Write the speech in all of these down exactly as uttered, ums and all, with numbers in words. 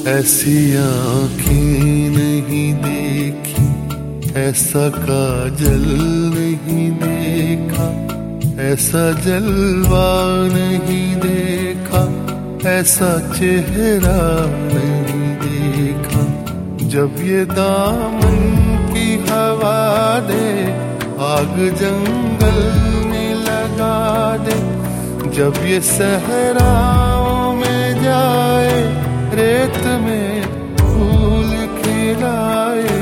ऐसी आँखें नहीं देखी, ऐसा काजल नहीं देखा, ऐसा जलवा नहीं देखा, ऐसा चेहरा नहीं देखा। जब ये दामन की हवा दे, आग जंगल में लगा दे, जब ये सहराओं में जाए, रेत में फूल खिलाए।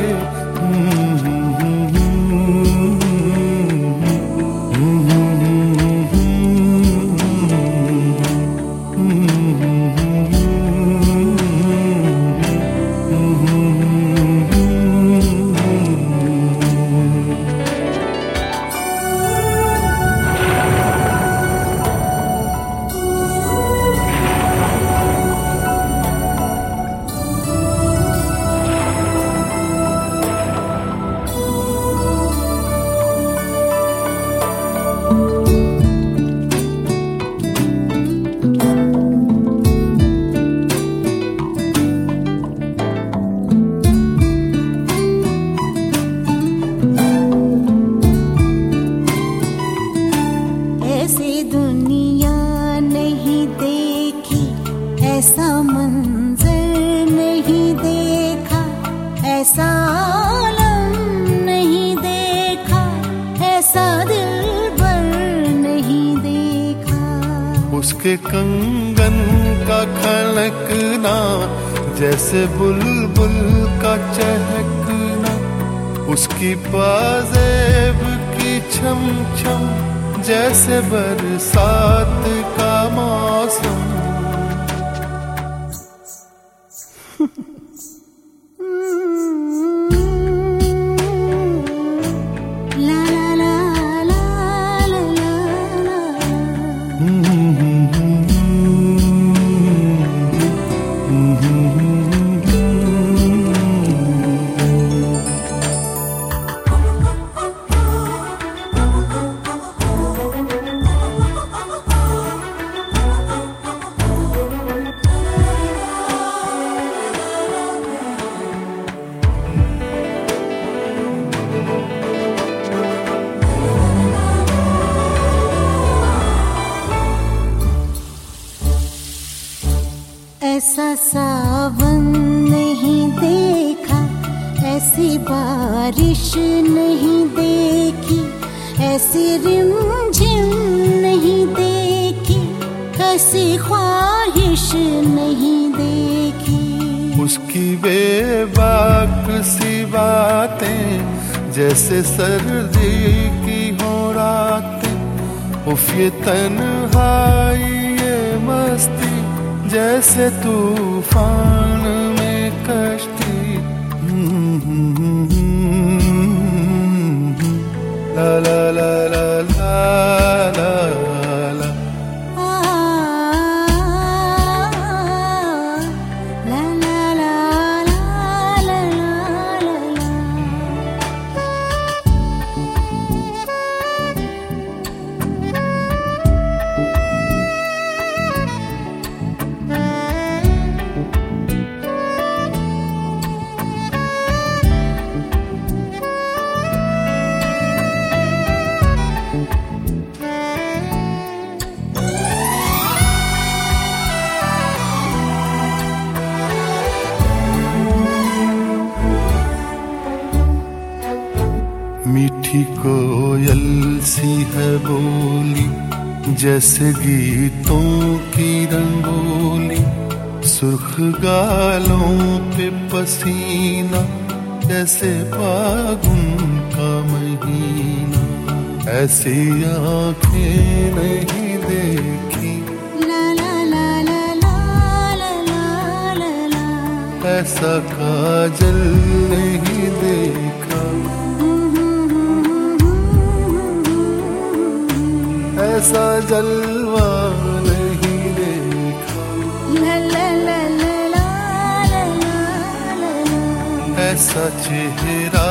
ऐसा मंजर नहीं देखा, ऐसा आलम नहीं देखा, ऐसा दिलबर नहीं देखा। उसके कंगन का खनकना, जैसे बुलबुल का चहकना, उसकी पाजेब की छम छम, जैसे बरसात का मौसम। ऐसा सावन नहीं देखा, ऐसी बारिश नहीं देखी, ऐसी रिमझिम नहीं देखी, ऐसी ख्वाहिश नहीं देखी। उसकी बेबाक सी बातें, जैसे सर्दी की हो रातें। उफ ये तन्हाई ये मस्ती, जैसे तूफान में कश्ती। ला ला ला ला ला ला ला। मीठी कोयल सी है बोली, जैसे गीतों की रंगोली। सुर्ख गालों पे पसीना, जैसे फागुन का महीना। ऐसी आँखें नहीं देखी, ला ला ला ला ला ला ला ला ला। ऐसा काजल नहीं देखा, ऐसा जलवा नहीं देखा। ला ला ला ला ला ला ला ला। ऐसा चेहरा